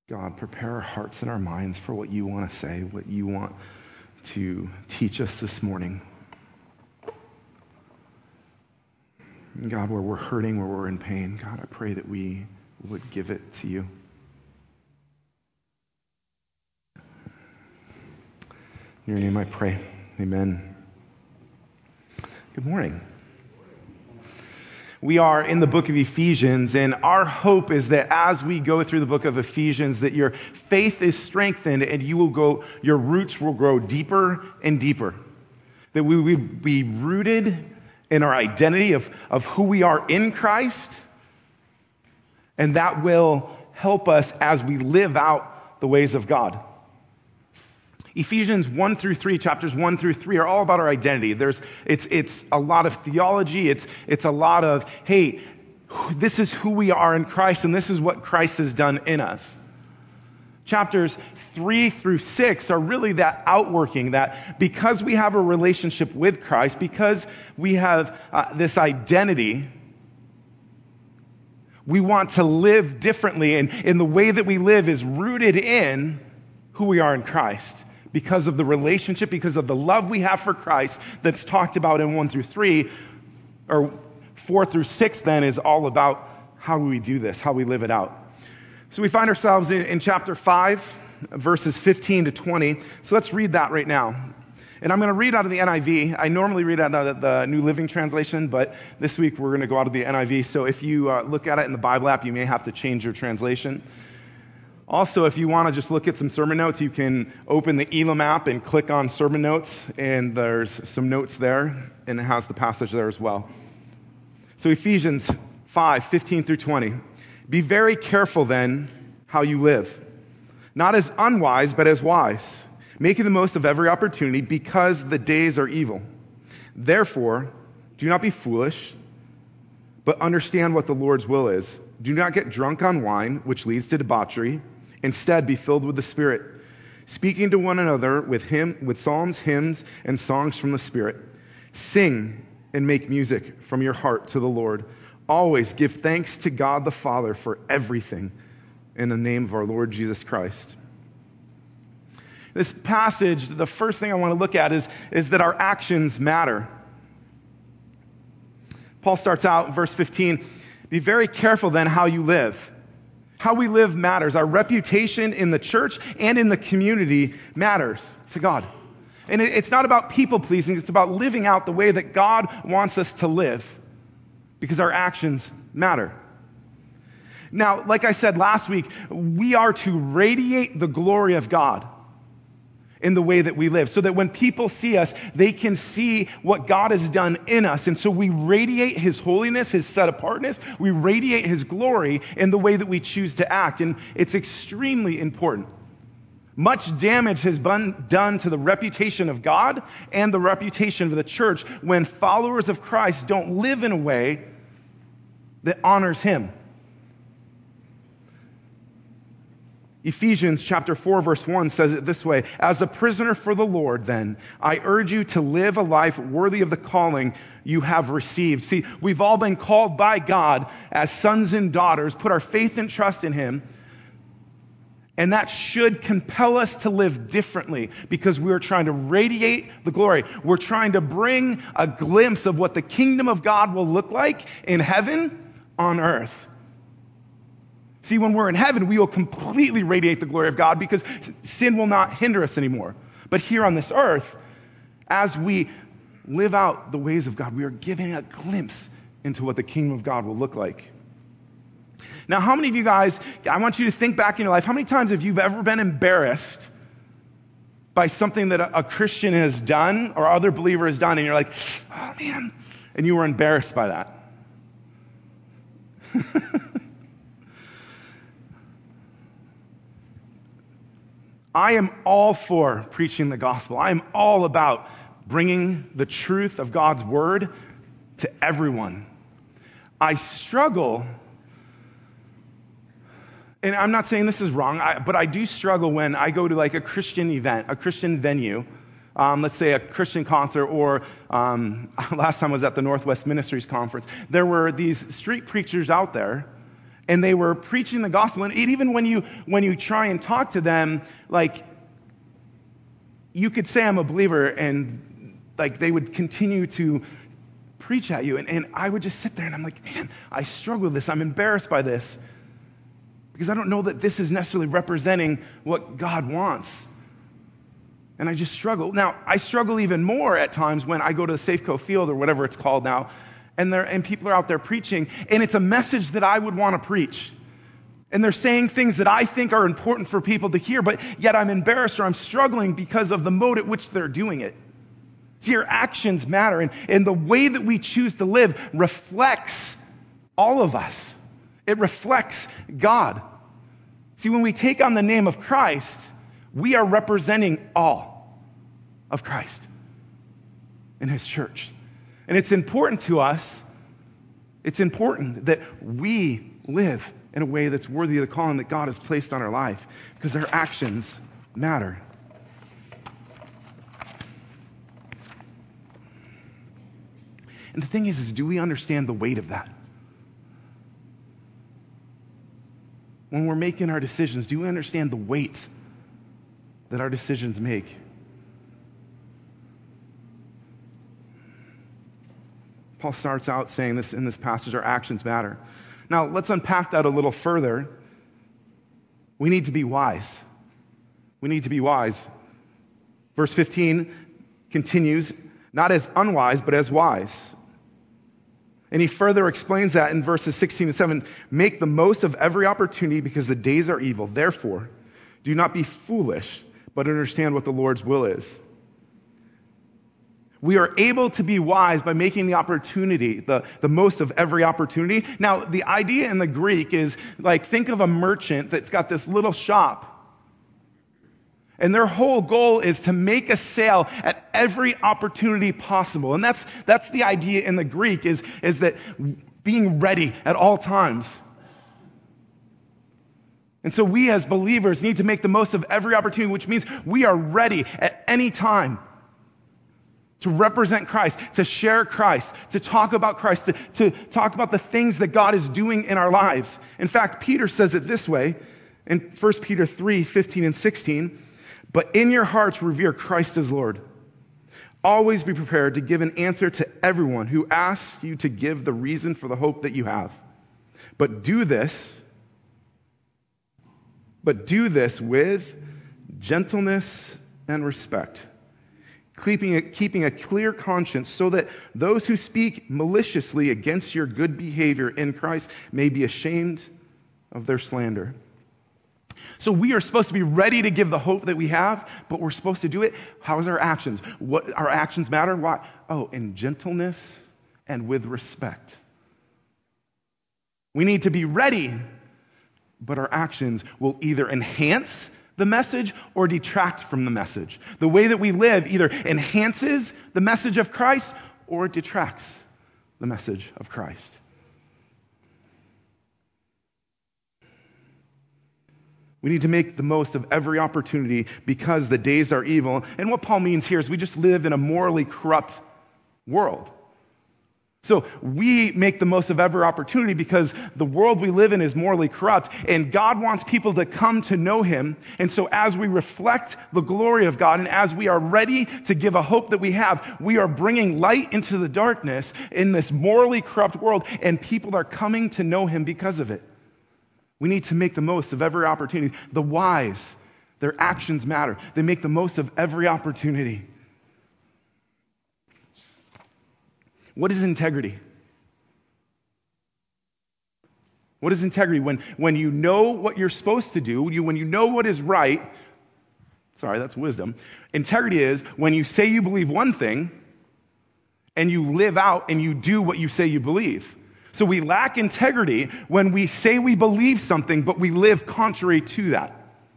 God, prepare our hearts and our minds for what you want to say, what you want to teach us this morning. God, where we're hurting, where we're in pain, God, I pray that we would give it to you. In your name I pray. Amen. Good morning. We are in the book of Ephesians, and our hope is that as we go through the book of Ephesians, that your faith is strengthened and your roots will grow deeper and deeper. That we will be rooted in our identity of who we are in Christ, and that will help us as we live out the ways of God. Ephesians 1 through 3, chapters 1 through 3 are all about our identity. It's a lot of theology. It's a lot of, hey, this is who we are in Christ, and this is what Christ has done in us. Chapters 3 through 6 are really that outworking, that because we have a relationship with Christ, because we have this identity, we want to live differently, and the way that we live is rooted in who we are in Christ. Because of the relationship, because of the love we have for Christ that's talked about in 1 through 3, or 4 through 6 then is all about how we do this, how we live it out. So we find ourselves in chapter 5, verses 15 to 20. So let's read that right now. And I'm going to read out of the NIV. I normally read out of the New Living Translation, but this week we're going to go out of the NIV. So if you look at it in the Bible app, you may have to change your translation. Also, if you want to just look at some sermon notes, you can open the Elam app and click on sermon notes, and there's some notes there, and it has the passage there as well. So Ephesians 5, 15 through 20. Be very careful then how you live, not as unwise, but as wise, making the most of every opportunity because the days are evil. Therefore, do not be foolish, but understand what the Lord's will is. Do not get drunk on wine, which leads to debauchery. Instead, be filled with the Spirit, speaking to one another with psalms, hymns, and songs from the Spirit. Sing and make music from your heart to the Lord. Always give thanks to God the Father for everything in the name of our Lord Jesus Christ. This passage, the first thing I want to look at is that our actions matter. Paul starts out in verse 15, be very careful then how you live. How we live matters. Our reputation in the church and in the community matters to God. And it's not about people pleasing, it's about living out the way that God wants us to live, because our actions matter. Now, like I said last week, we are to radiate the glory of God in the way that we live, so that when people see us, they can see what God has done in us. And so we radiate His holiness, His set-apartness. We radiate His glory in the way that we choose to act. And it's extremely important. Much damage has been done to the reputation of God and the reputation of the church when followers of Christ don't live in a way that honors Him. Ephesians chapter 4, verse 1 says it this way, as a prisoner for the Lord, then, I urge you to live a life worthy of the calling you have received. See, we've all been called by God as sons and daughters, put our faith and trust in Him, and that should compel us to live differently because we are trying to radiate the glory. We're trying to bring a glimpse of what the kingdom of God will look like in heaven on earth. See, when we're in heaven, we will completely radiate the glory of God because sin will not hinder us anymore. But here on this earth, as we live out the ways of God, we are giving a glimpse into what the kingdom of God will look like. Now, how many of you guys, I want you to think back in your life, how many times have you ever been embarrassed by something that a Christian has done or other believer has done, and you're like, oh man, and you were embarrassed by that? I am all for preaching the gospel. I am all about bringing the truth of God's word to everyone. I struggle, and I'm not saying this is wrong, but I do struggle when I go to like a Christian event, a Christian venue, let's say a Christian concert, or last time I was at the Northwest Ministries Conference. There were these street preachers out there, and they were preaching the gospel. And even when you try and talk to them, like, you could say I'm a believer, and like they would continue to preach at you. And I would just sit there and I'm like, man, I struggle with this. I'm embarrassed by this because I don't know that this is necessarily representing what God wants. And I just struggle. Now, I struggle even more at times when I go to the Safeco Field or whatever it's called now, and people are out there preaching, and it's a message that I would want to preach. And they're saying things that I think are important for people to hear, but yet I'm embarrassed or I'm struggling because of the mode at which they're doing it. See, your actions matter, and the way that we choose to live reflects all of us. It reflects God. See, when we take on the name of Christ, we are representing all of Christ and His church. And it's important to us, it's important that we live in a way that's worthy of the calling that God has placed on our life, because our actions matter. And the thing is do we understand the weight of that? When we're making our decisions, do we understand the weight that our decisions make? Paul starts out saying this in this passage, our actions matter. Now, let's unpack that a little further. We need to be wise. We need to be wise. Verse 15 continues, not as unwise, but as wise. And he further explains that in verses 16 and 7. Make the most of every opportunity because the days are evil. Therefore, do not be foolish, but understand what the Lord's will is. We are able to be wise by making the opportunity, the most of every opportunity. Now, the idea in the Greek is like, think of a merchant that's got this little shop. And their whole goal is to make a sale at every opportunity possible. And that's the idea in the Greek is that being ready at all times. And so we as believers need to make the most of every opportunity, which means we are ready at any time to represent Christ, to share Christ, to talk about Christ, to talk about the things that God is doing in our lives. In fact, Peter says it this way in 1 Peter 3:15 and 16, but in your hearts revere Christ as Lord. Always be prepared to give an answer to everyone who asks you to give the reason for the hope that you have. But do this with gentleness and respect, keeping a clear conscience, so that those who speak maliciously against your good behavior in Christ may be ashamed of their slander. So we are supposed to be ready to give the hope that we have, but we're supposed to do it. How is our actions? What our actions matter? Why? Oh, in gentleness and with respect. We need to be ready, but our actions will either enhance the message or detract from the message. The way that we live either enhances the message of Christ or it detracts the message of Christ. We need to make the most of every opportunity because the days are evil. And what Paul means here is we just live in a morally corrupt world. So we make the most of every opportunity because the world we live in is morally corrupt, and God wants people to come to know Him. And so as we reflect the glory of God and as we are ready to give a hope that we have, we are bringing light into the darkness in this morally corrupt world, and people are coming to know Him because of it. We need to make the most of every opportunity. The wise, their actions matter. They make the most of every opportunity. What is integrity? What is integrity? When you know what you're supposed to do, when you know what is right, sorry, that's wisdom. Integrity is when you say you believe one thing and you live out and you do what you say you believe. So we lack integrity when we say we believe something, but we live contrary to that.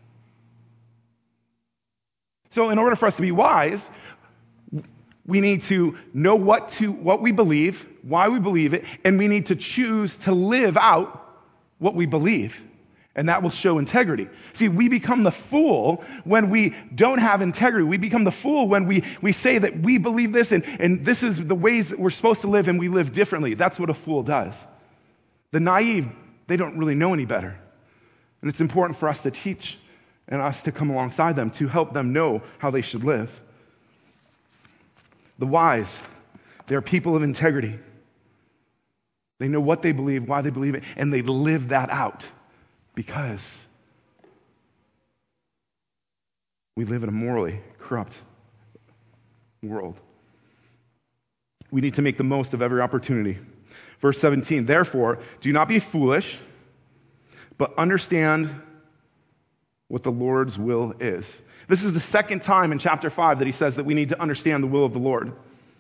So in order for us to be wise, we need to know what we believe, why we believe it, and we need to choose to live out what we believe. And that will show integrity. See, we become the fool when we don't have integrity. We become the fool when we say that we believe this and this is the ways that we're supposed to live and we live differently. That's what a fool does. The naive They don't really know any better. And it's important for us to teach and us to come alongside them to help them know how they should live. The wise, they are people of integrity. They know what they believe, why they believe it, and they live that out because we live in a morally corrupt world. We need to make the most of every opportunity. Verse 17, therefore, do not be foolish, but understand what the Lord's will is. This is the second time in chapter 5 that he says that we need to understand the will of the Lord.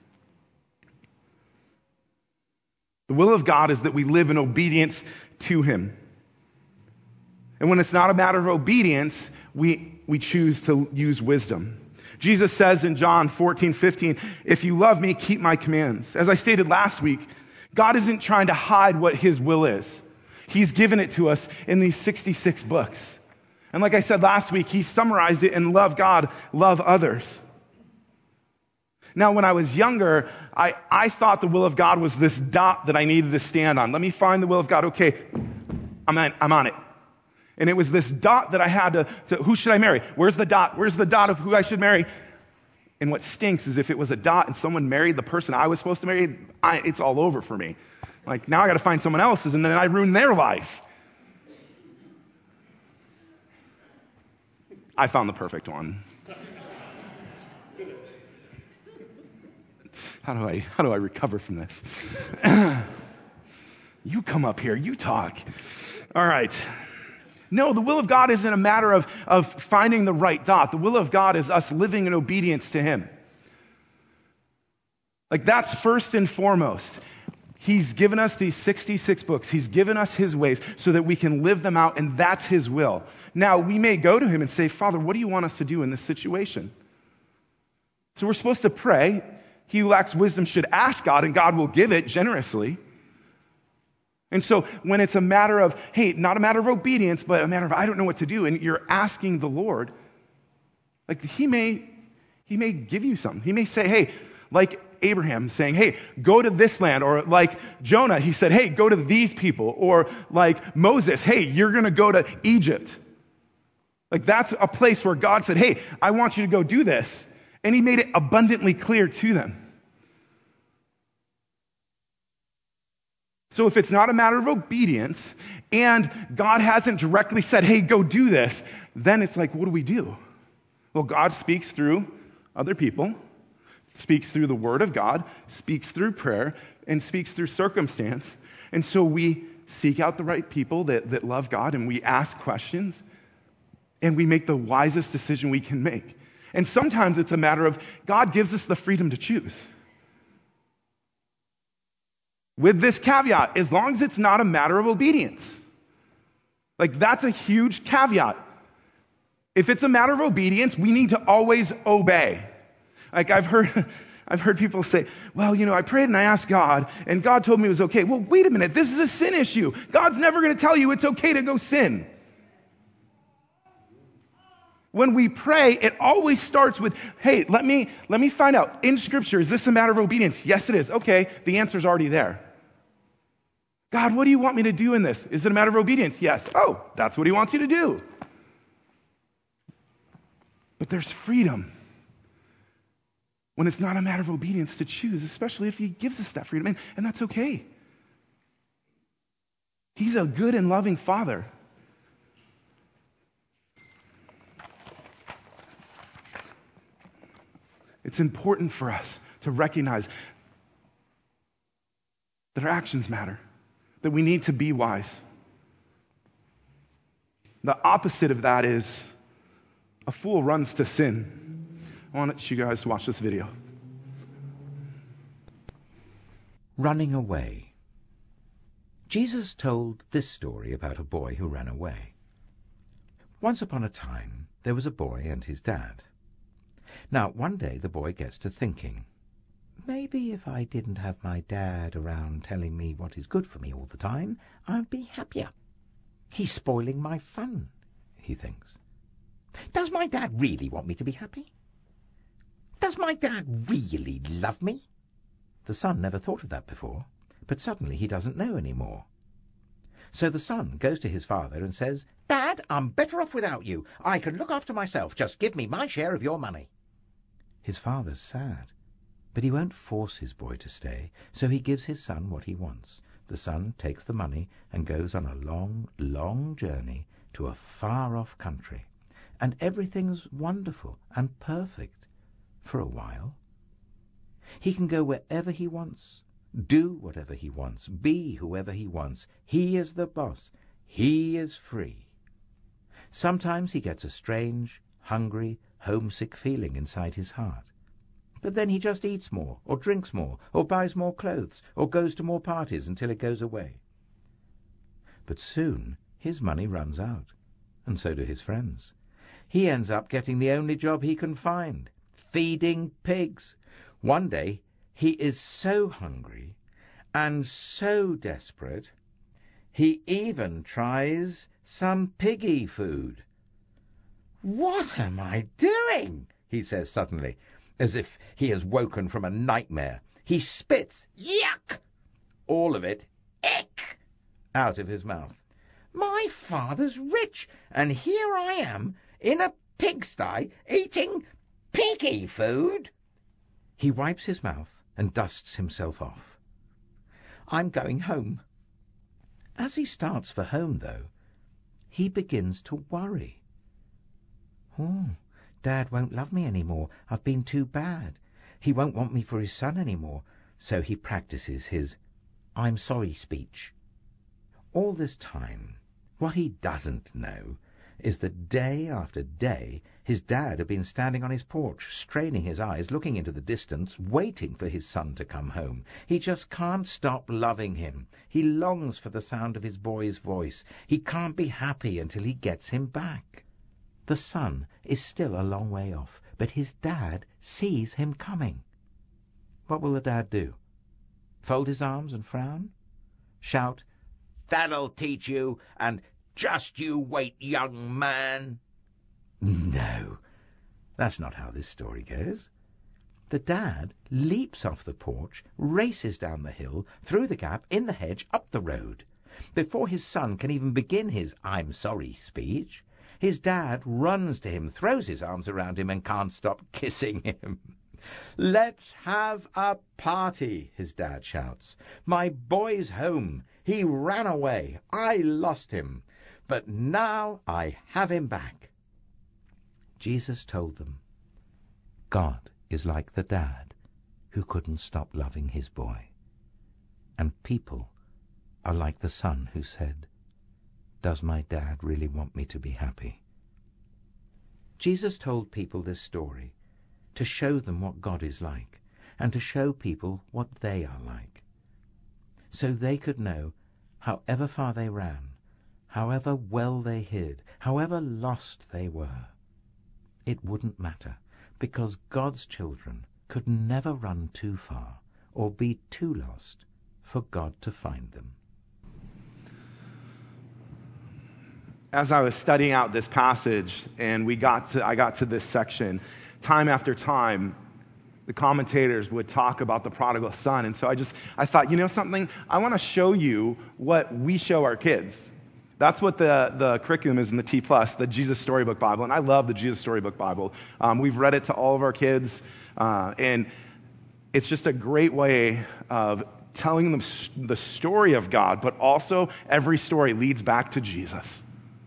The will of God is that we live in obedience to him. And when it's not a matter of obedience, we choose to use wisdom. Jesus says in John 14:15, if you love me, keep my commands. As I stated last week, God isn't trying to hide what his will is. He's given it to us in these 66 books. And like I said last week, he summarized it in love God, love others. Now, when I was younger, I thought the will of God was this dot that I needed to stand on. Let me find the will of God. Okay, I'm on it. And it was this dot that I had to who should I marry? Where's the dot? Where's the dot of who I should marry? And what stinks is if it was a dot and someone married the person I was supposed to marry, it's all over for me. Like, now I got to find someone else's, and then I ruin their life. I found the perfect one. How do I recover from this? You come up here, you talk. All right. No, the will of God isn't a matter of finding the right dot. The will of God is us living in obedience to him. Like, that's first and foremost. He's given us these 66 books. He's given us his ways so that we can live them out, and that's his will. Now, we may go to him and say, Father, what do you want us to do in this situation? So we're supposed to pray. He who lacks wisdom should ask God, and God will give it generously. And so when it's a matter of, hey, not a matter of obedience, but a matter of, I don't know what to do, and you're asking the Lord, like, he may give you something. He may say, hey, like Abraham saying, hey, go to this land. Or like Jonah, he said, hey, go to these people. Or like Moses, hey, you're going to go to Egypt. Like, that's a place where God said, hey, I want you to go do this. And he made it abundantly clear to them. So if it's not a matter of obedience and God hasn't directly said, hey, go do this, then it's like, what do we do? Well, God speaks through other people, speaks through the Word of God, speaks through prayer, and speaks through circumstance. And so we seek out the right people that love God, and we ask questions, and we make the wisest decision we can make. And sometimes it's a matter of God gives us the freedom to choose. With this caveat, as long as it's not a matter of obedience. Like, that's a huge caveat. If it's a matter of obedience, we need to always obey. Like, I've heard people say, well, I prayed and I asked God, and God told me it was okay. Well, wait a minute, this is a sin issue. God's never going to tell you it's okay to go sin. When we pray, it always starts with, hey, let me find out. In Scripture, is this a matter of obedience? Yes, it is. Okay, the answer's already there. God, what do you want me to do in this? Is it a matter of obedience? Yes. Oh, that's what he wants you to do. But there's freedom when it's not a matter of obedience to choose, especially if he gives us that freedom, and that's okay. He's a good and loving Father. It's important for us to recognize that our actions matter, that we need to be wise. The opposite of that is a fool runs to sin. I want you guys to watch this video. Running away. Jesus told this story about a boy who ran away. Once upon a time, there was a boy and his dad. Now, one day the boy gets to thinking, maybe if I didn't have my dad around telling me what is good for me all the time, I'd be happier. He's spoiling my fun, he thinks. Does my dad really want me to be happy? Does my dad really love me? The son never thought of that before, but suddenly he doesn't know anymore. So the son goes to his father and says, "Dad, I'm better off without you. I can look after myself. Just give me my share of your money." His father's sad, but he won't force his boy to stay, so he gives his son what he wants. The son takes the money and goes on a long, long journey to a far-off country. And everything's wonderful and perfect for a while. He can go wherever he wants, do whatever he wants, be whoever he wants. He is the boss. He is free. Sometimes he gets a strange, hungry, homesick feeling inside his heart. But then he just eats more, or drinks more, or buys more clothes, or goes to more parties until it goes away. But soon his money runs out, and so do his friends. He ends up getting the only job he can find, feeding pigs. One day he is so hungry and so desperate, he even tries some piggy food. "What am I doing?" he says suddenly, as if he has woken from a nightmare. He spits, "Yuck!" all of it, "Ick!" out of his mouth. "My father's rich, and here I am in a pigsty eating piggy food." He wipes his mouth and dusts himself off. "I'm going home." As he starts for home, though, he begins to worry. "Oh, Dad won't love me anymore. I've been too bad. He won't want me for his son anymore." So he practices his "I'm sorry" speech. All this time, what he doesn't know is that day after day his dad had been standing on his porch, straining his eyes, looking into the distance, waiting for his son to come home. He just can't stop loving him. He longs for the sound of his boy's voice. He can't be happy until he gets him back. The son is still a long way off, but his dad sees him coming. What will the dad do? Fold his arms and frown? Shout, "That'll teach you," and "Just you wait, young man"? No, that's not how this story goes. The dad leaps off the porch, races down the hill, through the gap, in the hedge, up the road. Before his son can even begin his "I'm sorry" speech, his dad runs to him, throws his arms around him, and can't stop kissing him. "Let's have a party," his dad shouts. "My boy's home. He ran away. I lost him. But now I have him back." Jesus told them, God is like the dad who couldn't stop loving his boy. And people are like the son who said, "Does my dad really want me to be happy?" Jesus told people this story to show them what God is like, and to show people what they are like, so they could know, however far they ran, however well they hid, however lost they were, it wouldn't matter, because God's children could never run too far or be too lost for God to find them. As I was studying out this passage and I got to this section, time after time, the commentators would talk about the prodigal son. And so I thought, you know something? I want to show you what we show our kids. That's what the curriculum is in the T+, the Jesus Storybook Bible. And I love the Jesus Storybook Bible. We've read it to all of our kids. And it's just a great way of telling them the story of God, but also every story leads back to Jesus.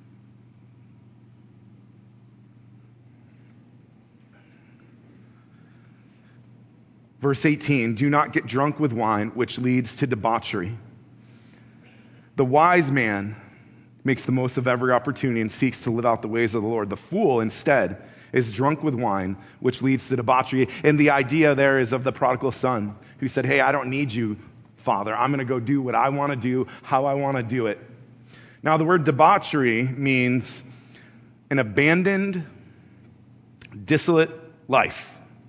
Verse 18, "Do not get drunk with wine, which leads to debauchery. The wise man makes the most of every opportunity and seeks to live out the ways of the Lord. The fool, instead, is drunk with wine, which leads to debauchery." And the idea there is of the prodigal son who said, "Hey, I don't need you, Father. I'm going to go do what I want to do, how I want to do it." Now, the word debauchery means an abandoned, dissolute life.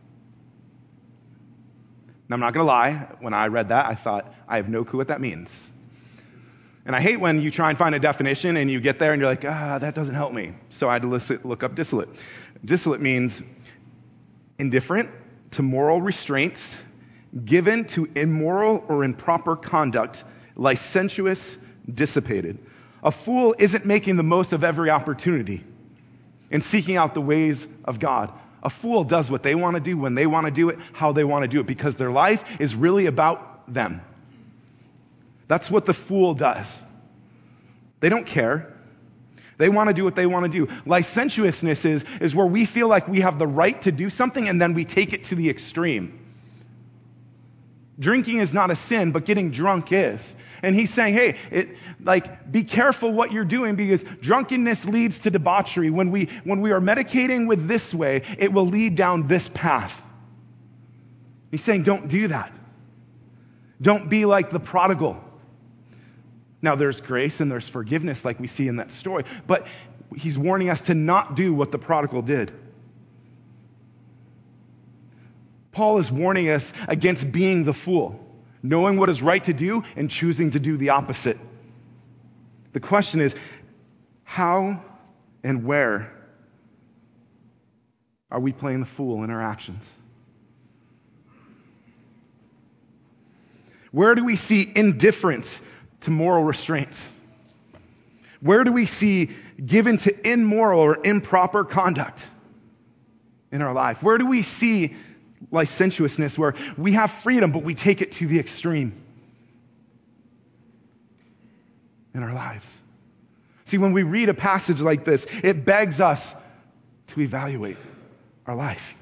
Now, I'm not going to lie. When I read that, I thought, I have no clue what that means. And I hate when you try and find a definition and you get there and you're like, that doesn't help me. So I had to look up dissolute. Dissolute means indifferent to moral restraints, given to immoral or improper conduct, licentious, dissipated. A fool isn't making the most of every opportunity and seeking out the ways of God. A fool does what they want to do, when they want to do it, how they want to do it, because their life is really about them. That's what the fool does. They don't care. They want to do what they want to do. Licentiousness is where we feel like we have the right to do something and then we take it to the extreme. Drinking is not a sin, but getting drunk is. And he's saying, hey, be careful what you're doing, because drunkenness leads to debauchery. When we are medicating with this way, it will lead down this path. He's saying, don't do that. Don't be like the prodigal. Now, there's grace and there's forgiveness like we see in that story, but he's warning us to not do what the prodigal did. Paul is warning us against being the fool, knowing what is right to do and choosing to do the opposite. The question is, how and where are we playing the fool in our actions? Where do we see indifference to moral restraints? Where do we see given to immoral or improper conduct in our life? Where do we see licentiousness where we have freedom, but we take it to the extreme in our lives? See, when we read a passage like this, it begs us to evaluate our life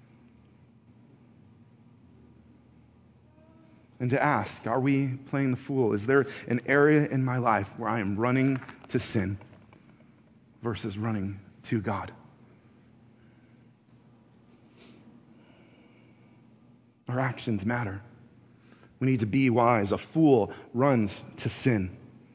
and to ask, are we playing the fool? Is there an area in my life where I am running to sin versus running to God? Our actions matter. We need to be wise. A fool runs to sin.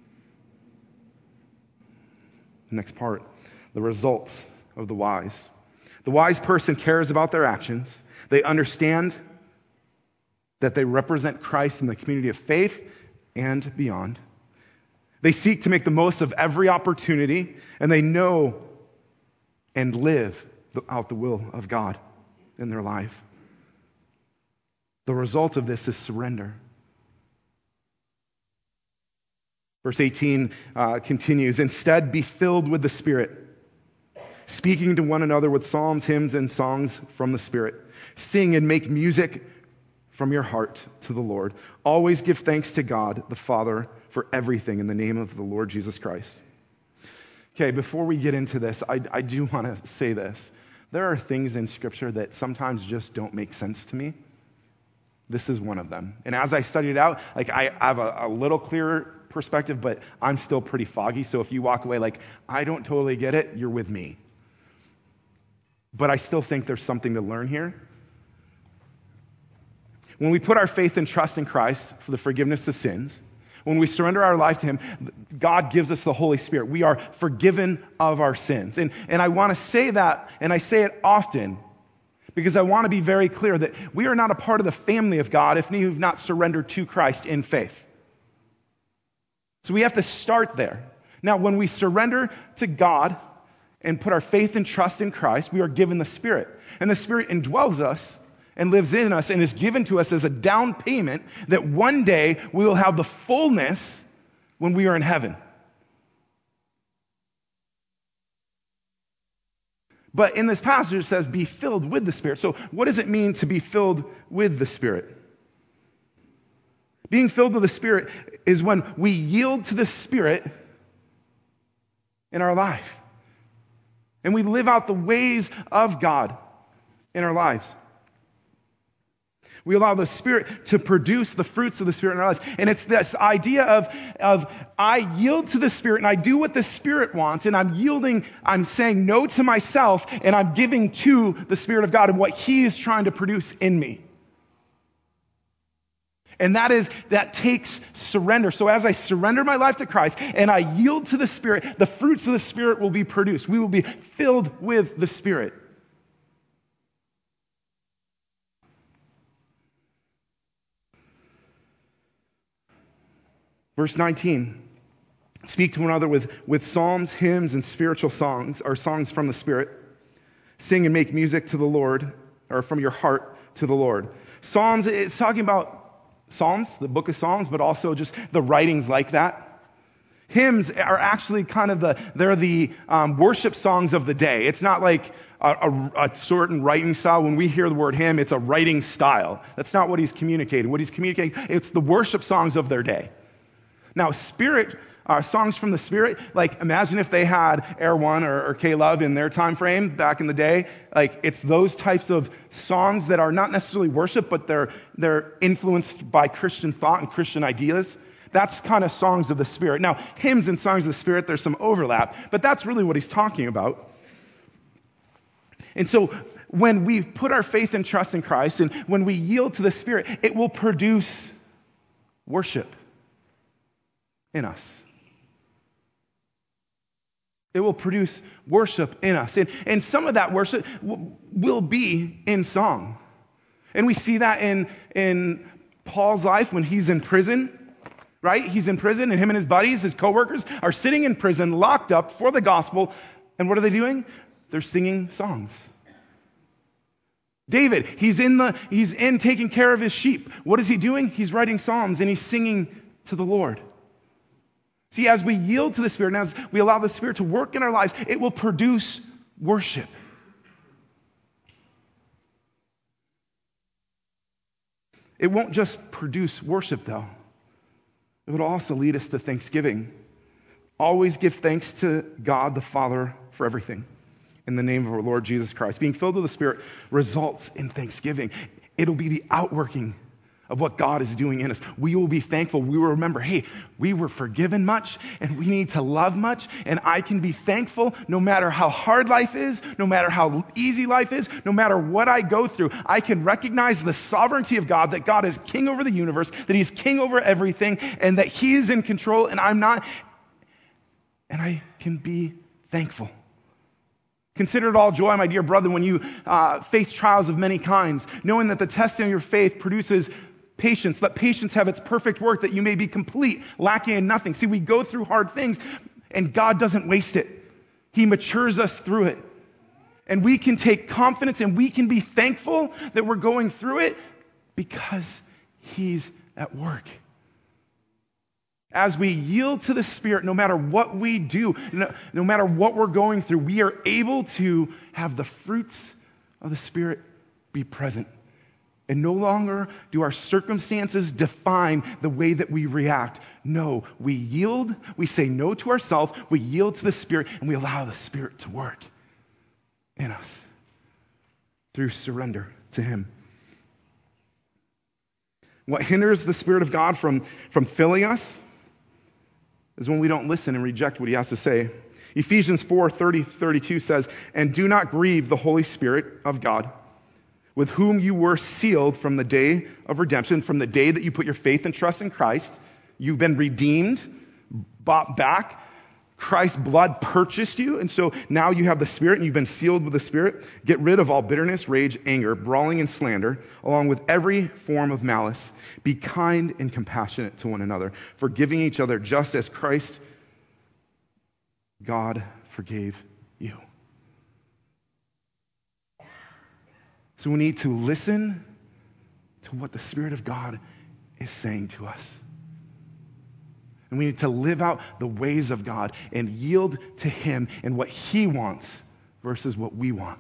The next part, the results of the wise. The wise person cares about their actions. They understand that they represent Christ in the community of faith and beyond. They seek to make the most of every opportunity, and they know and live out the will of God in their life. The result of this is surrender. Verse 18 continues, instead be filled with the Spirit, speaking to one another with psalms, hymns, and songs from the Spirit. Sing and make music from your heart to the Lord. Always give thanks to God the Father for everything in the name of the Lord Jesus Christ. Okay, before we get into this, I do want to say this. There are things in Scripture that sometimes just don't make sense to me. This is one of them. And as I studied it out, I have a little clearer perspective, but I'm still pretty foggy. So if you walk away I don't totally get it, you're with me. But I still think there's something to learn here. When we put our faith and trust in Christ for the forgiveness of sins, when we surrender our life to Him, God gives us the Holy Spirit. We are forgiven of our sins. And I want to say that, and I say it often, because I want to be very clear that we are not a part of the family of God if we have not surrendered to Christ in faith. So we have to start there. Now, when we surrender to God and put our faith and trust in Christ, we are given the Spirit. And the Spirit indwells us and lives in us and is given to us as a down payment that one day we will have the fullness when we are in heaven. But in this passage it says, be filled with the Spirit. So what does it mean to be filled with the Spirit? Being filled with the Spirit is when we yield to the Spirit in our life. And we live out the ways of God in our lives. We allow the Spirit to produce the fruits of the Spirit in our lives. And it's this idea of I yield to the Spirit and I do what the Spirit wants, and I'm saying no to myself, and I'm giving to the Spirit of God and what He is trying to produce in me. And that takes surrender. So as I surrender my life to Christ and I yield to the Spirit, the fruits of the Spirit will be produced. We will be filled with the Spirit. Verse 19, speak to one another with psalms, hymns, and spiritual songs, or songs from the Spirit. Sing and make music to the Lord, or from your heart to the Lord. Psalms, it's talking about Psalms, the book of Psalms, but also just the writings like that. Hymns are actually they're the worship songs of the day. It's not like a certain writing style. When we hear the word hymn, it's a writing style. That's not what he's communicating. What he's communicating, it's the worship songs of their day. Now, songs from the Spirit, like imagine if they had Air One or K-Love in their time frame back in the day. Like it's those types of songs that are not necessarily worship, but they're influenced by Christian thought and Christian ideas. That's kind of songs of the Spirit. Now, hymns and songs of the Spirit, there's some overlap, but that's really what he's talking about. And so when we put our faith and trust in Christ and when we yield to the Spirit, it will produce worship in us. It will produce worship in us. And some of that worship will be in song. And we see that in Paul's life when he's in prison. Right? He's in prison, and him and his buddies, his coworkers, are sitting in prison, locked up for the gospel. And what are they doing? They're singing songs. David, he's in taking care of his sheep. What is he doing? He's writing psalms, and he's singing to the Lord. See, as we yield to the Spirit, and as we allow the Spirit to work in our lives, it will produce worship. It won't just produce worship, though. It would also lead us to thanksgiving. Always give thanks to God the Father for everything in the name of our Lord Jesus Christ. Being filled with the Spirit results in thanksgiving. It'll be the outworking of what God is doing in us. We will be thankful. We will remember, hey, we were forgiven much and we need to love much, and I can be thankful no matter how hard life is, no matter how easy life is, no matter what I go through. I can recognize the sovereignty of God, that God is king over the universe, that he's king over everything, and that he is in control and I'm not. And I can be thankful. Consider it all joy, my dear brother, when you face trials of many kinds, knowing that the testing of your faith produces patience. Let patience have its perfect work, that you may be complete, lacking in nothing. See, we go through hard things, and God doesn't waste it. He matures us through it. And we can take confidence, and we can be thankful that we're going through it because he's at work. As we yield to the Spirit, no matter what we do, no matter what we're going through, we are able to have the fruits of the Spirit be present. And no longer do our circumstances define the way that we react. No, we yield, we say no to ourselves, we yield to the Spirit, and we allow the Spirit to work in us through surrender to him. What hinders the Spirit of God from filling us is when we don't listen and reject what he has to say. Ephesians 4:30-32 says, "And do not grieve the Holy Spirit of God, with whom you were sealed from the day of redemption," from the day that you put your faith and trust in Christ. You've been redeemed, bought back. Christ's blood purchased you, and so now you have the Spirit and you've been sealed with the Spirit. "Get rid of all bitterness, rage, anger, brawling, and slander, along with every form of malice. Be kind and compassionate to one another, forgiving each other just as Christ, God, forgave you." So we need to listen to what the Spirit of God is saying to us. And we need to live out the ways of God and yield to him and what he wants versus what we want.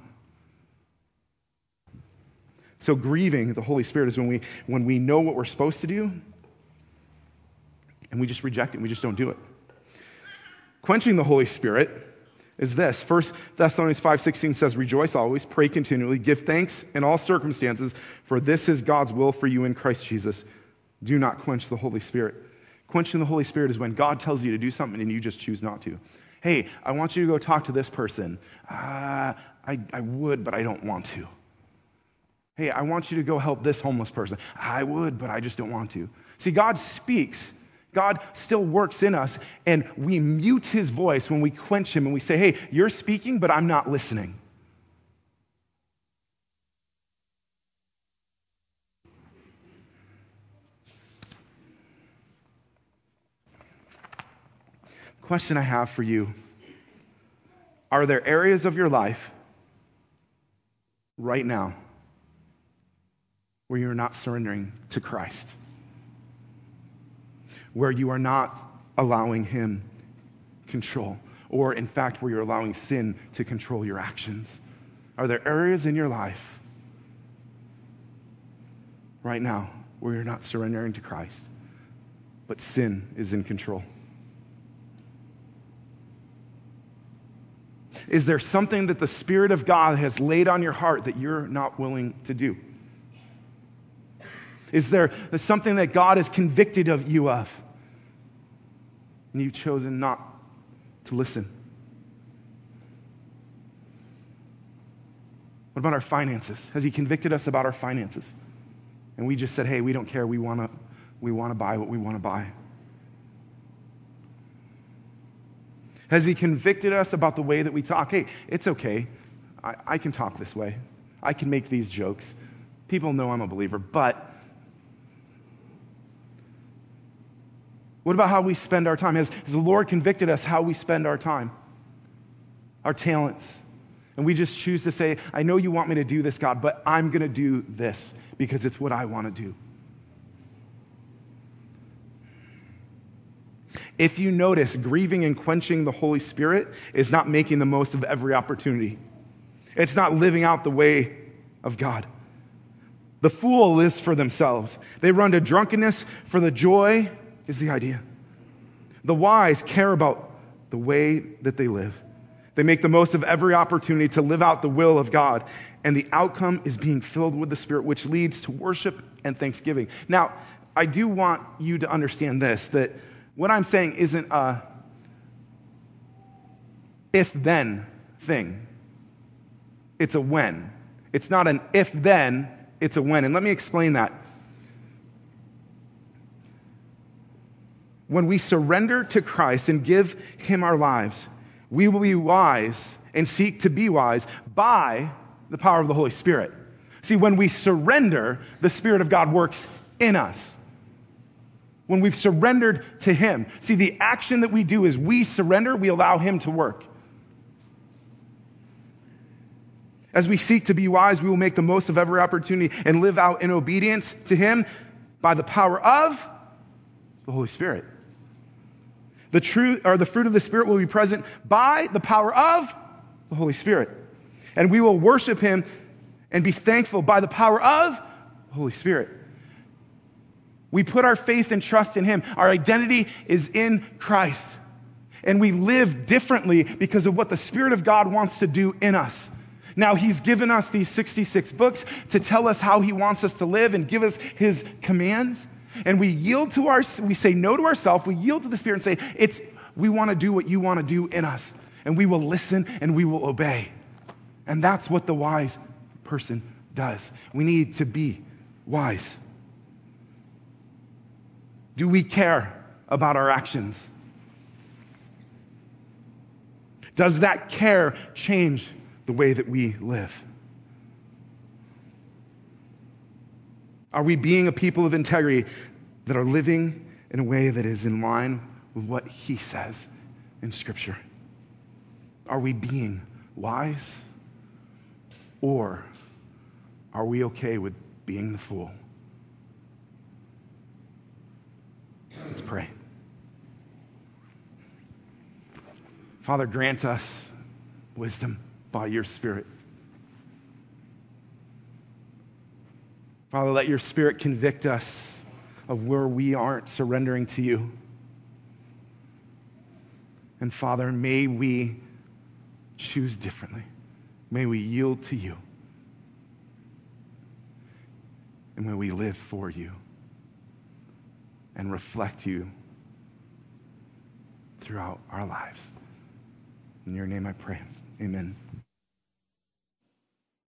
So grieving the Holy Spirit is when we know what we're supposed to do and we just reject it, we just don't do it. Quenching the Holy Spirit is this. 1 Thessalonians 5:16 says, "Rejoice always, pray continually, give thanks in all circumstances, for this is God's will for you in Christ Jesus. Do not quench the Holy Spirit." Quenching the Holy Spirit is when God tells you to do something and you just choose not to. Hey, I want you to go talk to this person. I would, but I don't want to. Hey, I want you to go help this homeless person. I would, but I just don't want to. See, God speaks. God still works in us, and we mute his voice when we quench him and we say, hey, you're speaking, but I'm not listening. Question I have for you. Are there areas of your life right now where you're not surrendering to Christ? Where you are not allowing him control, or in fact where you're allowing sin to control your actions? Are there areas in your life right now where you're not surrendering to Christ, but sin is in control? Is there something that the Spirit of God has laid on your heart that you're not willing to do? Is there something that God has convicted of you of, and you've chosen not to listen? What about our finances? Has He convicted us about our finances? And we just said, hey, we don't care. We want to buy what we want to buy. Has He convicted us about the way that we talk? Hey, it's okay. I can talk this way. I can make these jokes. People know I'm a believer, but what about how we spend our time? Has the Lord convicted us how we spend our time, our talents? And we just choose to say, I know you want me to do this, God, but I'm going to do this because it's what I want to do. If you notice, grieving and quenching the Holy Spirit is not making the most of every opportunity. It's not living out the way of God. The fool lives for themselves. They run to drunkenness for the joy is the idea. The wise care about the way that they live. They make the most of every opportunity to live out the will of God. And the outcome is being filled with the Spirit, which leads to worship and thanksgiving. Now, I do want you to understand this, that what I'm saying isn't a if-then thing. It's a when. It's not an if-then, it's a when. And let me explain that. When we surrender to Christ and give Him our lives, we will be wise and seek to be wise by the power of the Holy Spirit. See, when we surrender, the Spirit of God works in us. When we've surrendered to Him. See, the action that we do is we surrender, we allow Him to work. As we seek to be wise, we will make the most of every opportunity and live out in obedience to Him by the power of the Holy Spirit. The fruit of the Spirit will be present by the power of the Holy Spirit. And we will worship Him and be thankful by the power of the Holy Spirit. We put our faith and trust in Him. Our identity is in Christ. And we live differently because of what the Spirit of God wants to do in us. Now, He's given us these 66 books to tell us how He wants us to live and give us His commands. And we say no to ourselves, we yield to the Spirit and say, we want to do what you want to do in us. And we will listen and we will obey. And that's what the wise person does. We need to be wise. Do we care about our actions? Does that care change the way that we live? Are we being a people of integrity that are living in a way that is in line with what He says in Scripture? Are we being wise? Or are we okay with being the fool? Let's pray. Father, grant us wisdom by your Spirit. Father, let your Spirit convict us of where we aren't surrendering to you. And Father, may we choose differently. May we yield to you. And may we live for you and reflect you throughout our lives. In your name I pray. Amen.